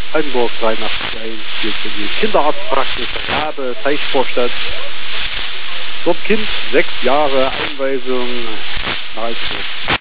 Altenburg 83 hier für die Kinderarztpraxis Rabe, Teichvorstadt. Dort Kind, 6 Jahre, Einweisung nach Altenburg.